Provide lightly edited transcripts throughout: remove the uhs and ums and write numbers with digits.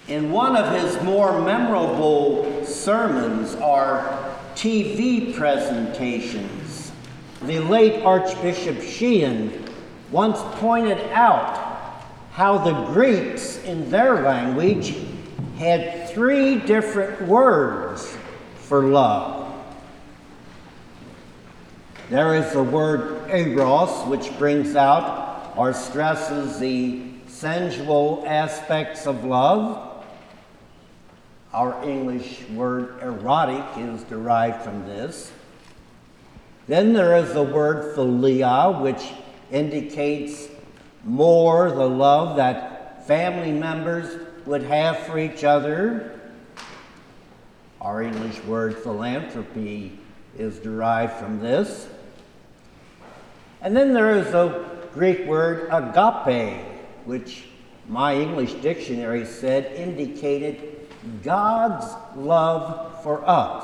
In one of his more memorable sermons or TV presentations, the late Archbishop Sheehan once pointed out how the Greeks in their language had 3 different words for love. There is the word eros, which brings out or stresses the sensual aspects of love. Our English word erotic is derived from this. Then there is the word philia, which indicates more the love that family members would have for each other. Our English word philanthropy is derived from this. And then there is the Greek word agape, which my English dictionary said indicated God's love for us.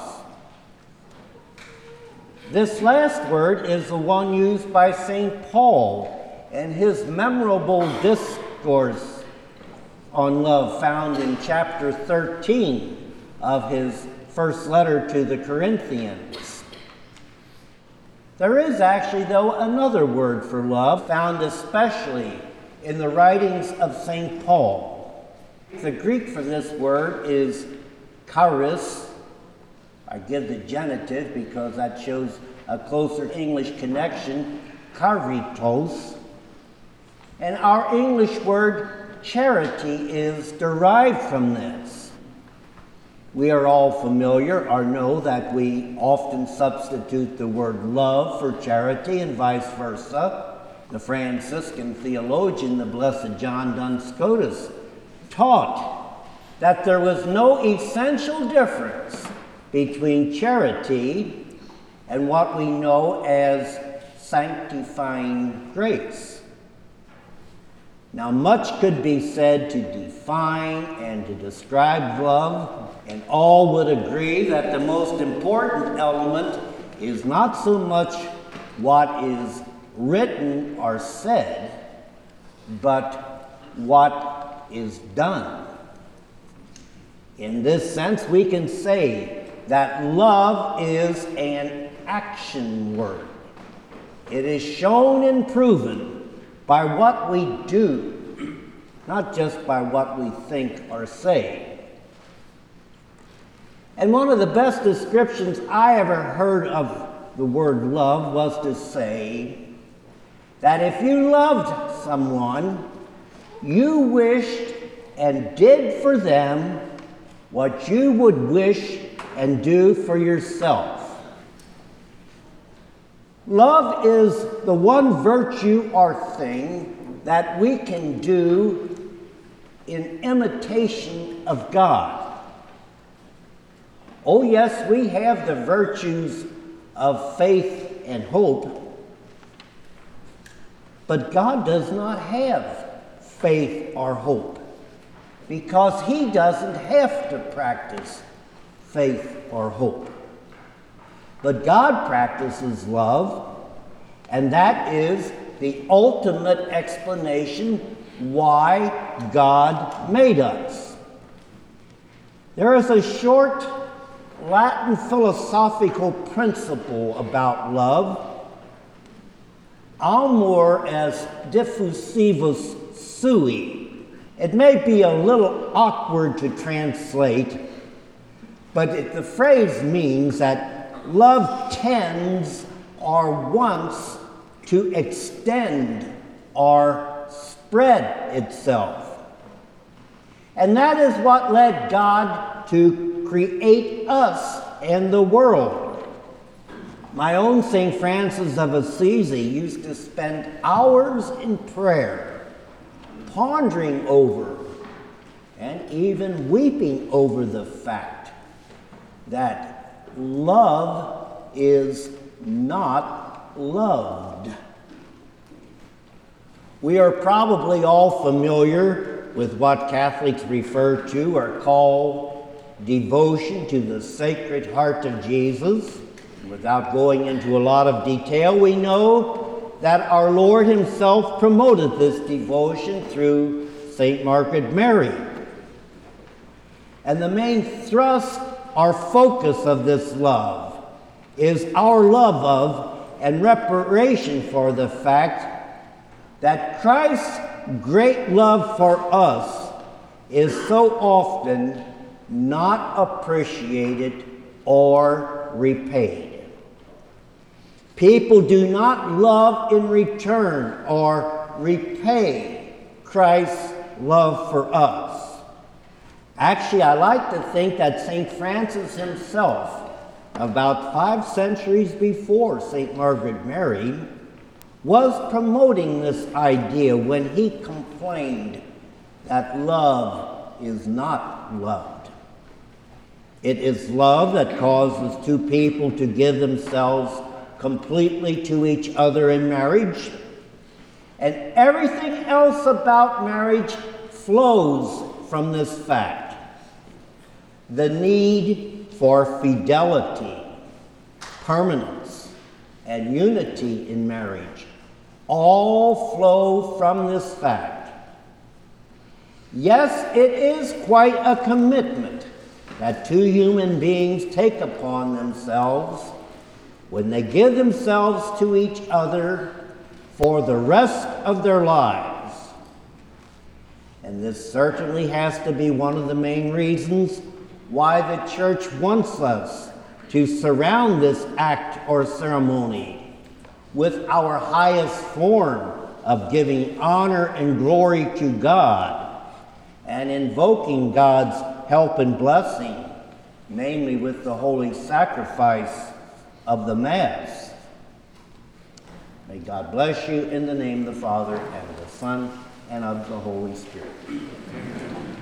This last word is the one used by St. Paul in his memorable discourse on love found in chapter 13 of his first letter to the Corinthians. There is actually, though, another word for love found especially in the writings of St. Paul. The Greek for this word is charis. I give the genitive because that shows a closer English connection, charitos. And our English word charity is derived from this. We are all familiar or know that we often substitute the word love for charity and vice versa. The Franciscan theologian, the Blessed John Duns Scotus, taught that there was no essential difference between charity and what we know as sanctifying grace. Now, much could be said to define and to describe love, and all would agree that the most important element is not so much what is written or said, but what is done. In this sense, we can say that love is an action word. It is shown and proven by what we do, not just by what we think or say. And one of the best descriptions I ever heard of the word love was to say that if you loved someone, you wished and did for them what you would wish and do for yourself. Love is the one virtue or thing that we can do in imitation of God. Oh yes, we have the virtues of faith and hope, but God does not have faith or hope because he doesn't have to practice faith or hope. But God practices love, and that is the ultimate explanation why God made us. There is a short Latin philosophical principle about love, amor est diffusivus sui. It may be a little awkward to translate, but the phrase means that love tends or wants to extend or spread itself. And that is what led God to create us and the world. My own St. Francis of Assisi used to spend hours in prayer, pondering over and even weeping over the fact that love is not loved. We are probably all familiar with what Catholics refer to or call devotion to the Sacred Heart of Jesus. Without going into a lot of detail, we know that our Lord himself promoted this devotion through St. Margaret Mary. And the main thrust or focus of this love is our love of and reparation for the fact that Christ's great love for us is so often not appreciated or repaid. People do not love in return or repay Christ's love for us. Actually, I like to think that St. Francis himself, about 5 centuries before St. Margaret Mary, was promoting this idea when he complained that love is not loved. It is love that causes two people to give themselves completely to each other in marriage, and everything else about marriage flows from this fact. The need for fidelity, permanence, and unity in marriage all flow from this fact. Yes, it is quite a commitment that two human beings take upon themselves when they give themselves to each other for the rest of their lives. And this certainly has to be one of the main reasons why the Church wants us to surround this act or ceremony with our highest form of giving honor and glory to God and invoking God's help and blessing, namely with the holy sacrifice of the Mass. May God bless you in the name of the Father, and of the Son, and of the Holy Spirit.